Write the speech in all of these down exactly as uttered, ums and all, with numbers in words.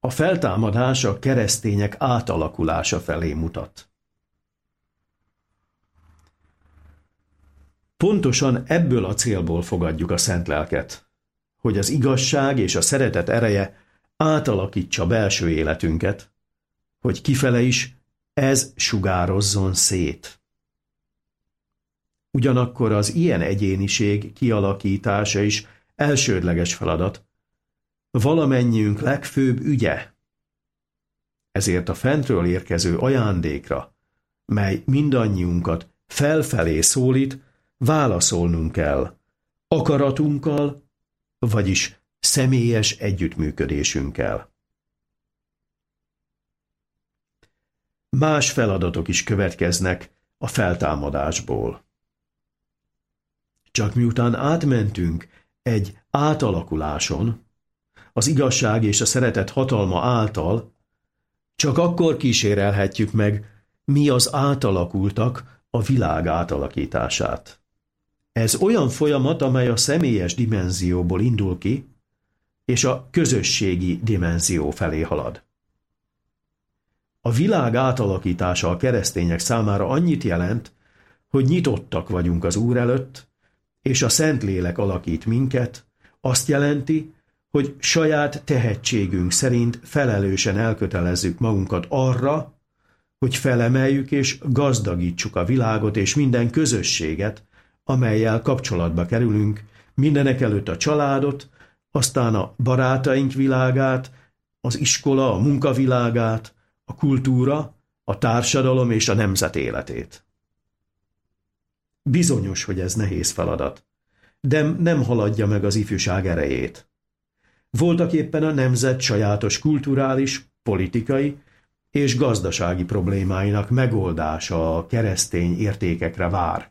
A feltámadás a keresztények átalakulása felé mutat. Pontosan ebből a célból fogadjuk a Szent Lelket, hogy az igazság és a szeretet ereje átalakítsa belső életünket, hogy kifele is ez sugározzon szét. Ugyanakkor az ilyen egyéniség kialakítása is elsődleges feladat, valamennyiünk legfőbb ügye. Ezért a fentről érkező ajándékra, mely mindannyiunkat felfelé szólít, válaszolnunk kell, akaratunkkal, vagyis személyes együttműködésünkkel. Más feladatok is következnek a feltámadásból. Csak miután átmentünk egy átalakuláson, az igazság és a szeretet hatalma által, csak akkor kísérelhetjük meg, mi az átalakultak a világ átalakítását. Ez olyan folyamat, amely a személyes dimenzióból indul ki, és a közösségi dimenzió felé halad. A világ átalakítása a keresztények számára annyit jelent, hogy nyitottak vagyunk az Úr előtt, és a Szentlélek alakít minket, azt jelenti, hogy saját tehetségünk szerint felelősen elkötelezzük magunkat arra, hogy felemeljük és gazdagítsuk a világot és minden közösséget, amellyel kapcsolatba kerülünk, mindenekelőtt a családot, aztán a barátaink világát, az iskola, a munkavilágát, a kultúra, a társadalom és a nemzet életét. Bizonyos, hogy ez nehéz feladat, de nem haladja meg az ifjúság erejét. Voltak éppen a nemzet sajátos kulturális, politikai és gazdasági problémáinak megoldása a keresztény értékekre vár.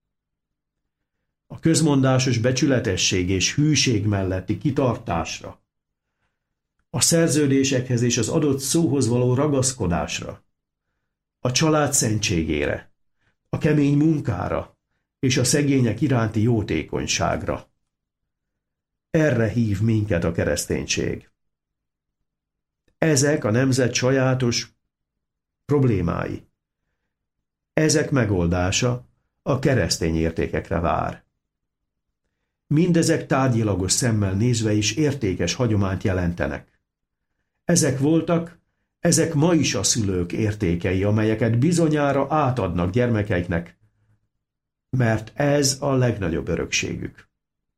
A közmondásos becsületesség és hűség melletti kitartásra, a szerződésekhez és az adott szóhoz való ragaszkodásra, a család szentségére, a kemény munkára és a szegények iránti jótékonyságra. Erre hív minket a kereszténység. Ezek a nemzet sajátos problémái. Ezek megoldása a keresztény értékekre vár. Mindezek tárgyilagos szemmel nézve is értékes hagyományt jelentenek. Ezek voltak, ezek ma is a szülők értékei, amelyeket bizonyára átadnak gyermekeiknek, mert ez a legnagyobb örökségük.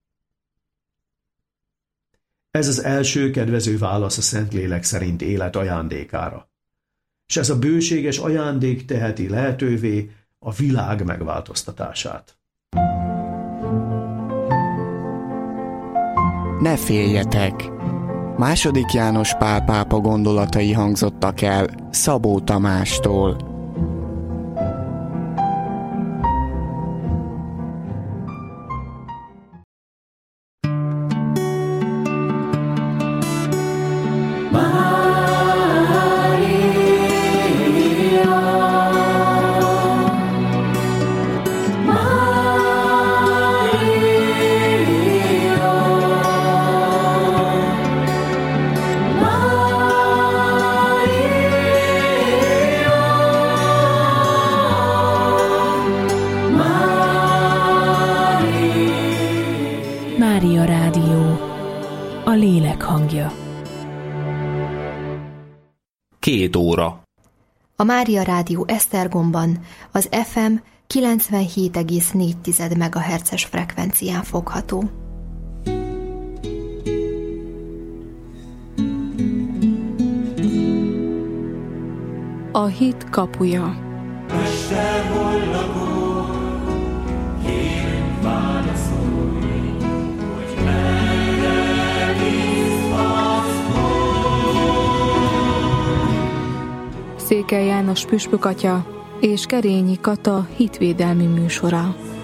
Ez az első kedvező válasz a Szentlélek szerint élet ajándékára, és ez a bőséges ajándék teheti lehetővé a világ megváltoztatását. Ne féljetek! Második János Pál pápa gondolatai hangzottak el Szabó Tamástól. Mária Rádió, a lélek hangja. Két óra. A Mária Rádió Esztergomban az ef em kilencvenhét egész négy megahertzes frekvencián fogható. A hit kapuja. Mester, hol lakol, kérünk válaszolni, hogy merre bízhatsz Székely János püspök atya és Kerényi Kata hitvédelmi műsora.